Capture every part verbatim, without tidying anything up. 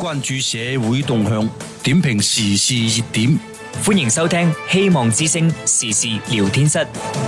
關注社會動向，點評時事熱點。 歡迎收聽希望之聲時事聊天室。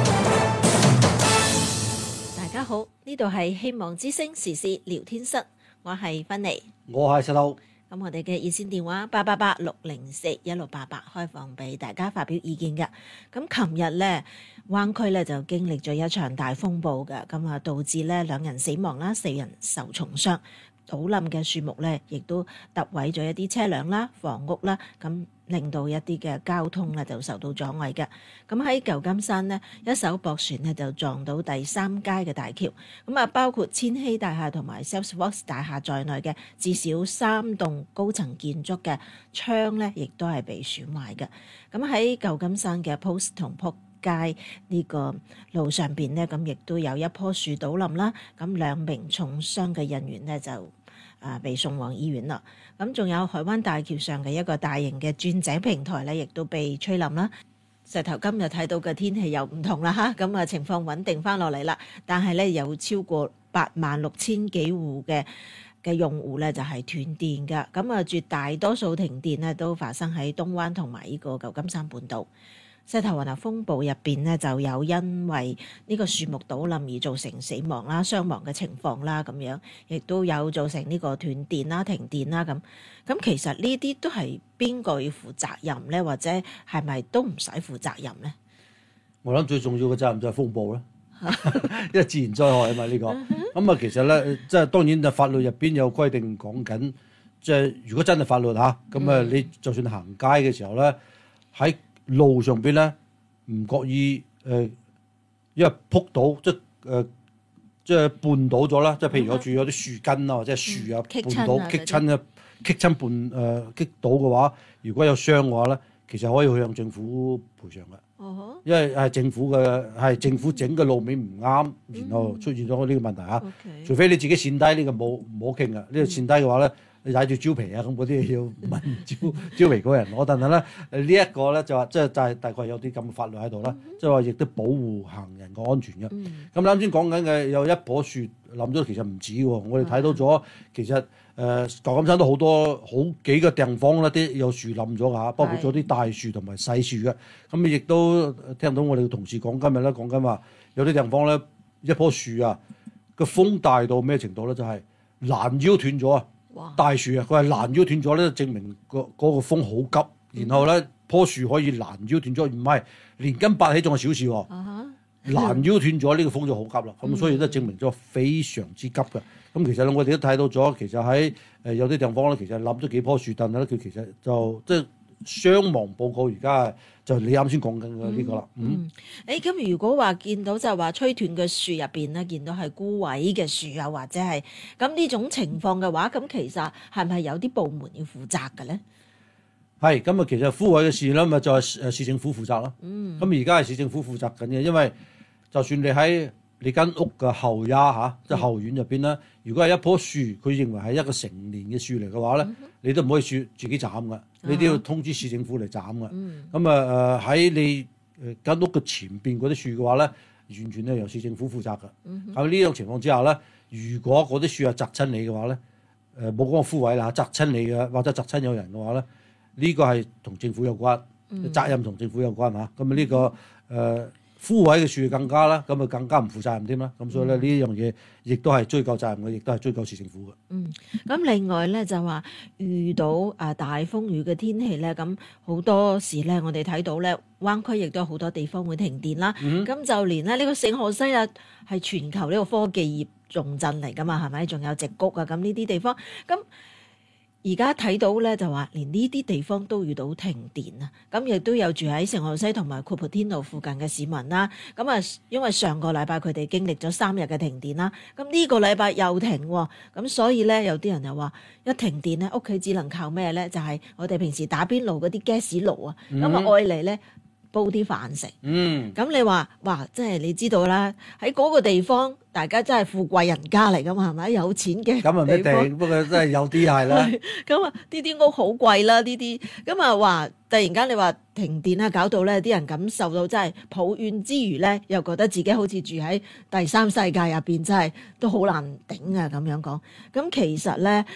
大家好，呢度係希望之聲時事聊天室，我係芬妮， 我係石頭。 咁我哋嘅熱線電話八八八六零四一六八八開放俾大家發表意見嘅。咁琴日咧，灣區咧就經歷咗一場大風暴嘅，咁啊導致咧兩人死亡啦，四人受重傷。倒冧嘅樹木咧，亦都揼毀咗一啲車輛啦、房屋啦，咁令到一啲嘅交通咧就受到阻礙嘅。咁喺舊金山呢，一艘駁船咧就撞到第三街嘅大橋，咁啊包括千禧大廈同埋 Salesforce 大廈在內嘅至少三棟高層建築嘅窗咧，亦都係被損壞嘅。咁喺舊金山嘅 Post 同 Polk街呢個路上邊呢，咁亦都有一棵樹倒冧啦，咁兩名重傷嘅人員呢，就啊被送往醫院啦。咁仲有海灣大橋上嘅一個大型嘅鑽井平台呢，亦都被吹冧啦。石頭今日睇到嘅天氣又唔同啦嚇，咁啊情況穩定翻落嚟啦，但係咧有超過八萬六千幾戶嘅嘅用戶咧就係斷電㗎，咁啊絕大多數停電咧都發生喺東灣同埋呢個舊金山半島。西頭雲啊風暴入邊咧就有因為呢個樹木倒冧而造成死亡啦、傷亡嘅情況啦，咁樣亦都有造成呢個斷電啦、停電啦咁。咁其實呢啲都係邊個要負責任咧？或者係咪都唔使負責任咧？ 我諗最重要嘅責任就係風暴啦，因為自然災害啊嘛呢、呢個。咁啊其實咧，即係當然就法律入邊有規定講緊，即係如果真係法律嚇，咁啊你就算行街嘅時候咧喺路上邊咧唔覺意誒、呃，因為撲倒即係誒、呃、即係絆倒咗啦，即係譬如我住有啲樹根啊或者係樹啊絆倒擊親啊擊親絆誒擊倒嘅話，如果有傷嘅話咧，其實可以去向政府賠償嘅。哦、因為係政府嘅係政府整嘅路面唔啱，然後出現咗呢個問題嚇。嗯、除非你自己跣低呢、呢個冇冇傾嘅，呢、呢個跣低嘅話咧。你踩住蕉皮啊，咁嗰啲要問蕉蕉皮嗰人攞，但係咧誒呢一個咧就話即係就係大概有啲咁嘅法律喺度啦，即係話亦都保護行人嘅安全嘅。咁啱先講緊嘅有一棵樹冧咗，其實唔止喎，我哋睇到咗其實誒舊金山都好多好幾個地方咧，啲有樹冧咗㗎，包括咗啲大樹同埋細樹嘅。咁亦都聽到我哋嘅同事講今日咧講緊話，有啲地方咧一棵樹啊個風大到咩程度咧，就係攔腰斷咗啊！大樹啊，佢係攔腰斷咗咧，證明個嗰個風好急，然後咧、嗯、棵樹可以攔腰斷咗，唔係連根拔起仲係小事喎。攔、uh huh. 腰斷咗呢個風就好急啦，咁、嗯、所以都證明咗非常之急嘅。咁其實我哋都睇到咗，其實喺誒、呃、有啲地方咧，其實冧咗幾棵樹，但係咧佢其實就即係傷亡報告而家就你啱先講緊嘅呢個啦。嗯， 誒咁、嗯、如果話見到就係話吹斷嘅樹入邊咧，見到係枯萎嘅樹啊，或者係咁呢種情況嘅話，咁其實係咪有啲部門要負責嘅咧？ 係咁啊，其實枯萎嘅事咧，咪就係誒市政府負責咯。嗯，咁而家係市政府負責緊嘅，因為就算你喺你間屋嘅後丫嚇，即係後院入邊咧，如果係一棵樹，佢認為係一個成年嘅樹嚟嘅話咧，嗯、哼你都唔可以樹自己斬噶，你都要通知市政府嚟斬噶。咁啊誒喺你誒間屋嘅前邊嗰啲樹嘅話咧，完全咧由市政府負責噶。喺呢種情況之下咧，如果嗰啲樹係砸親你嘅話咧，誒冇講個枯萎啦，砸親你嘅或者砸親有人嘅話咧，呢、這個係同政府有關，嗯、責任同政府有關嚇。咁啊呢個誒。呃枯萎嘅樹更加啦，咁啊更加唔負責任添啦，咁所以咧呢樣嘢亦都係追究責任嘅，亦都係追究市政府嘅。嗯， 咁另外咧就話遇到啊大風雨嘅天氣咧，咁好多時咧我哋睇到咧灣區亦都有好多地方會停電啦。咁、嗯、就連咧呢個聖荷西啊係全球呢個科技業重鎮嚟噶嘛，係咪？仲有矽谷啊，咁呢啲地方咁。而家睇到咧就話，連呢啲地方都遇到停電啊！咁亦都有住喺聖荷西同埋庫珀天奴附近嘅市民啦。咁啊，因為上個禮拜佢哋經歷咗三日嘅停電啦，咁呢個禮拜又停喎。咁所以咧，有啲人又話一停電咧，屋企只能靠咩咧？就係、是、我哋平時打邊爐嗰啲 gas 爐啊。咁啊，愛嚟咧煲啲飯食。嗯。咁你話哇，即係你知道啦，喺嗰個地方。大家真係富貴人家嚟噶嘛，係咪？有錢嘅咁啊，唔一定，不過真係有啲係啦。 咁啊，呢啲屋好貴啦，呢啲咁啊話，突然間你話停電啊，搞到咧啲人感受到真係抱怨之餘咧，又覺得自己好似住喺第三世界入邊，真係都好難頂啊咁樣講。咁其實咧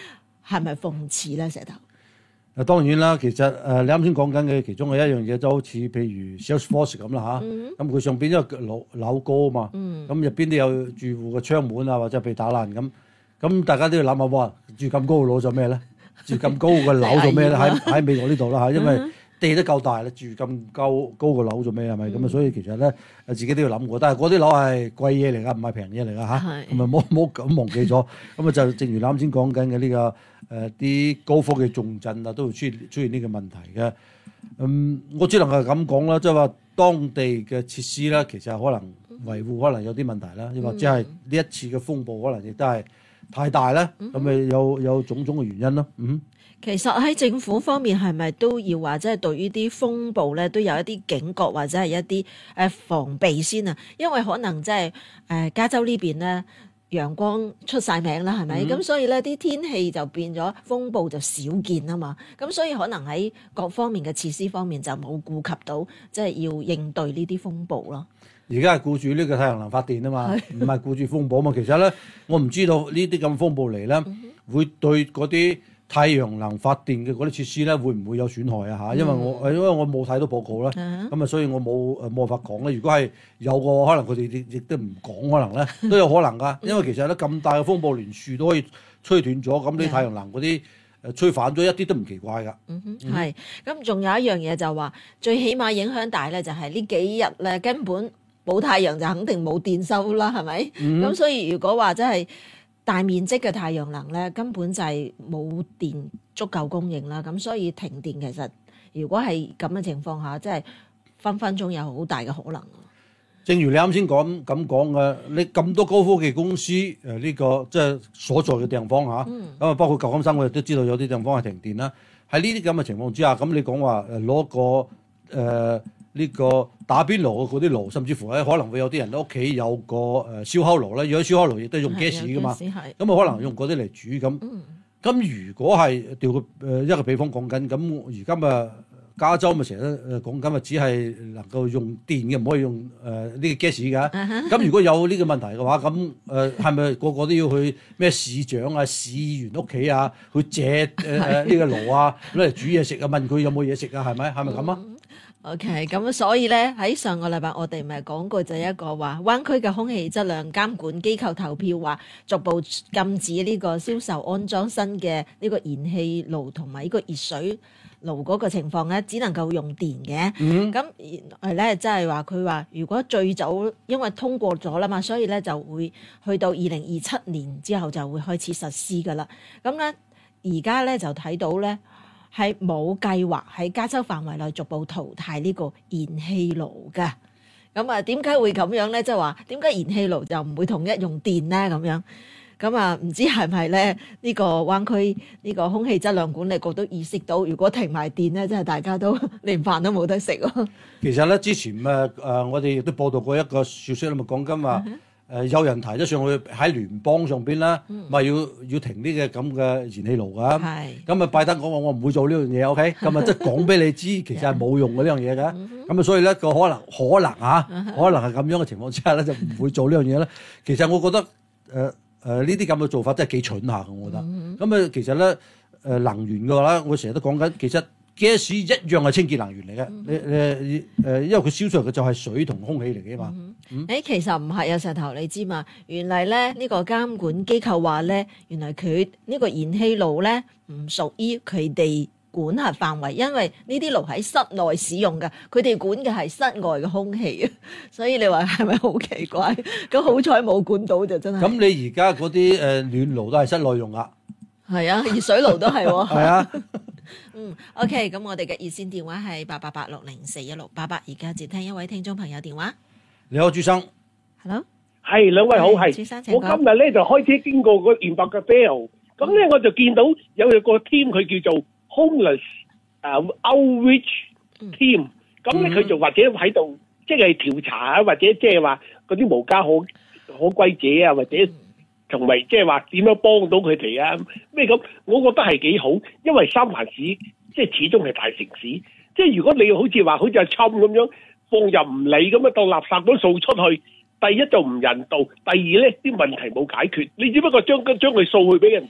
係咪諷刺咧？石頭？ 啊，當然啦，其實誒、呃、你啱先講緊嘅其中嘅一樣嘢，就好似譬如 Salesforce 咁啦嚇，咁佢、嗯、上邊因為樓樓高啊嘛，咁入邊都有住戶嘅窗門啊，或者被打爛咁，咁大家都要諗下喎，住咁高嘅樓做咩咧？住咁高嘅樓做咩咧？喺喺美國呢度啦嚇，因為地都夠大啦，住咁高高嘅樓做咩係咪？咁啊，所以其實咧，自己都要諗過。但係嗰啲樓係貴嘢嚟㗎，唔係平嘢嚟㗎嚇。咁咪冇冇咁忘記咗。咁啊，就正如啱先講緊嘅呢個誒啲、呃、高科技重鎮啊，都會出現出現呢個問題嘅。嗯，我只能係咁講啦，即係話當地嘅設施咧，其實可能維護可能有啲問題啦，又或者係呢一次嘅風暴可能亦都係太大啦，咁咪有有種種嘅原因咯。嗯。 其實喺政府方面係咪都要話，即係對於啲風暴咧都有一啲警覺或者係一啲誒防備先啊？因為可能即係誒加州呢邊咧陽光出晒名啦，係咪？咁、嗯、所以咧啲天氣就變咗風暴就少見啊嘛。咁所以可能喺各方面嘅設施方面就冇顧及到，即係要應對呢啲風暴咯。 而家係顧住呢個太陽能發電啊嘛，唔係顧住風暴啊嘛。其實咧，我唔知道呢啲咁風暴嚟咧，嗯、哼會對嗰啲太陽能發電嘅嗰啲設施咧，會唔會有損害啊？嚇、嗯，因為我因為我冇睇到報告啦，咁啊、嗯，所以我冇誒冇辦法講咧。如果係有個可能，佢哋亦都唔講，可能咧都有可能噶。因為其實咧咁大嘅風暴，連樹都可以吹斷咗，咁啲太陽能嗰啲誒吹反咗，一啲都唔奇怪噶。嗯哼， 係。咁仲有一樣嘢就話，最起碼影響大咧，就係呢幾日咧根本冇太陽就肯定冇電收啦，係咪？咁、嗯、所以如果話真係大面積嘅太陽能咧，根本就係冇電足夠供應啦。咁所以停電其實如果係咁嘅情況下，即係分分鐘有好大嘅可能。 正如你啱先講咁講嘅，你咁多高科技公司誒呢、呃這個即係所在嘅地方嚇，咁啊、嗯、包括舊金山，我哋都知道有啲地方係停電啦。喺呢啲咁嘅情況之下，咁你講話誒攞個誒。呃呢個打邊爐嗰啲爐，甚至乎咧可能會有啲人屋企有個誒燒烤爐咧，如果燒烤爐亦都係用 gas 噶嘛，咁啊可能用嗰啲嚟煮咁。咁、嗯、如果係調個誒一個比方講緊，咁而家咪加州咪成日誒講緊咪只係能夠用電嘅，唔可以用誒呢、呃這個 gas 㗎。咁、uh huh. 如果有呢個問題嘅話，咁誒係咪個個都要去咩市長啊、市議員屋企啊去借誒誒呢個爐啊攞嚟煮嘢食啊？問佢有冇嘢食啊？係咪係咪咁啊？ OK，咁所以咧喺上個禮拜我哋咪講過就一個話灣區嘅空氣質量監管機構投票話逐步禁止呢個銷售安裝新嘅呢個燃氣爐同埋呢個熱水爐嗰個情況咧，只能夠用電嘅。咁係咧，即係話佢話如果最早因為通過咗啦嘛，所以咧就會去到二零二七年之後就會開始實施噶啦。咁咧而家咧就睇到咧。係冇計劃喺加州範圍內逐步淘汰呢個燃氣爐嘅。咁啊點解會咁樣咧？即係話點解燃氣爐就唔會統一用電咧？咁樣咁啊唔知係咪咧？呢個灣區呢個空氣質量管理局都意識到，如果停埋電咧，真係大家都連飯都冇得食喎。 其實咧之前誒誒、呃、我哋亦都報道過一個消息啦，咪講緊話。誒、呃、有人提咗上去喺聯邦上邊啦，咪、嗯、要要停呢個咁嘅燃氣爐㗎。咁啊拜登講話我唔會做呢樣嘢 ，OK？咁啊即係講俾你知，其實係冇用嘅呢樣嘢㗎。咁啊所以咧個可能可能嚇，可能係咁樣嘅情況之下咧就唔會做呢樣嘢咧。其實我覺得誒誒呢啲咁嘅做法真係幾蠢下嘅，我覺得。咁啊、嗯嗯、其實咧誒、呃、能源嘅話咧，我成日都講緊，其實。gas 一樣係清潔能源嚟嘅，你誒誒，因為佢燒出嚟嘅就係水同空氣嚟嘅嘛。誒、嗯嗯欸，其實唔係啊，石頭你知嘛？原嚟咧呢、呢個監管機構話咧，原來佢呢個燃氣爐咧唔屬於佢哋管轄範圍，因為呢啲爐喺室內使用嘅，佢哋管嘅係室外嘅空氣啊。所以你話係咪好奇怪？咁好彩冇管到就真係。咁你而家嗰啲誒暖爐都係室內用噶？係啊，熱水爐都係喎。係啊。嗯 ，OK，咁我哋嘅熱線電話係八八八六零四一六八八，而家接聽一位聽眾朋友電話。你好，朱生。Hello， 係兩位好，係。朱生請講。我今日咧就開車經過個鹽白嘅 Bell，咁咧我就見到有一個 team，佢叫做 Homeless 誒 Outreach Team，咁咧佢就或者喺度即係調查啊，或者即係話嗰啲無家可可歸者啊，或者。同埋即係話點樣幫到佢哋啊？咩咁？我覺得係幾好，因為三藩市即係始終係大城市。即係如果你好似話好似阿侵咁樣放任唔理咁樣當垃圾都掃出去，第一就唔人道，第二咧啲問題冇解決。你只不過將將佢掃去俾人哋，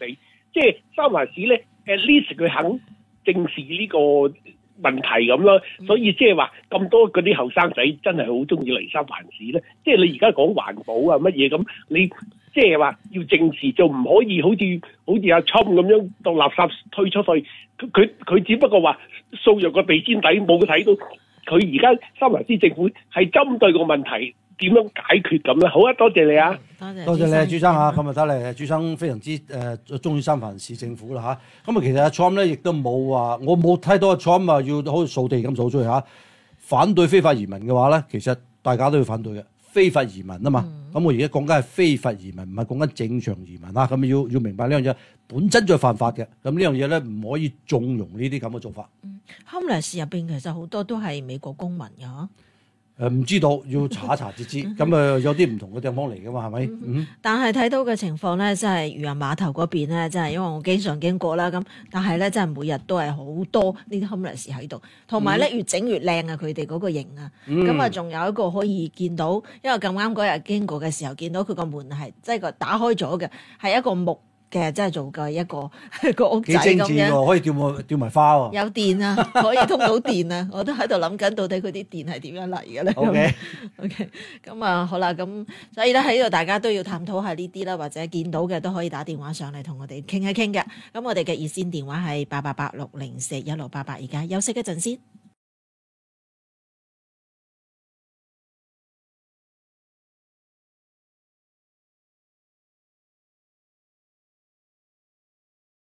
即係三藩市咧 at least 佢肯正視呢個問題咁咯，所以即係話咁多嗰啲後生仔真係好中意嚟三藩市咧。即係你而家講環保啊乜嘢咁，你即係話要正視就唔可以好似好似阿 Trump 咁樣當垃圾推出去。佢佢佢只不過話掃入個地氈底，冇睇到佢而家三藩市政府係針對個問題點樣解決咁咧。好啊，多謝你啊！ 多謝多謝你啊，朱生啊！咁啊睇嚟，朱生非常之誒中意三藩市政府啦嚇。咁啊，其實阿 Trump 咧亦都冇話，我冇睇到阿 Trump 啊要好似掃地咁掃出去嚇。反對非法移民嘅話咧，其實大家都要反對嘅。非法移民啊嘛，咁、嗯、我而家講緊係非法移民，唔係講緊正常移民啊。咁要要明白呢樣嘢，本身就係犯法嘅。咁呢樣嘢咧唔可以縱容呢啲咁嘅做法。 嗯 homeless 入邊其實好多都係美國公民嘅嚇。 誒唔知道，要查一查至知。咁誒有啲唔同嘅地方嚟㗎嘛，係咪？嗯嗯、 但係睇到嘅情況咧，即係漁人碼頭嗰邊咧，即係因為我經常經過啦。咁但係咧，真係每日都係好多呢啲 homeless 喺度，同埋咧越整越靚啊！佢哋嗰個型啊，咁啊仲有一個可以見到，因為咁啱嗰日經過嘅時候，見到佢個門係即係個打開咗嘅，係一個木嘅，即係做嘅一個一個屋仔咁樣，幾精緻喎， 可以吊埋吊埋花喎， 有電啊，可以通到電啊，我都喺度諗緊到底佢啲電係點樣嚟嘅咧。 OK OK， 咁啊好啦，咁所以咧喺呢度大家都要探討下呢啲啦，或者見到嘅都可以打電話上嚟同我哋傾一傾嘅。咁我哋嘅熱線電話係八八八六零四一六八八，而家休息一陣先。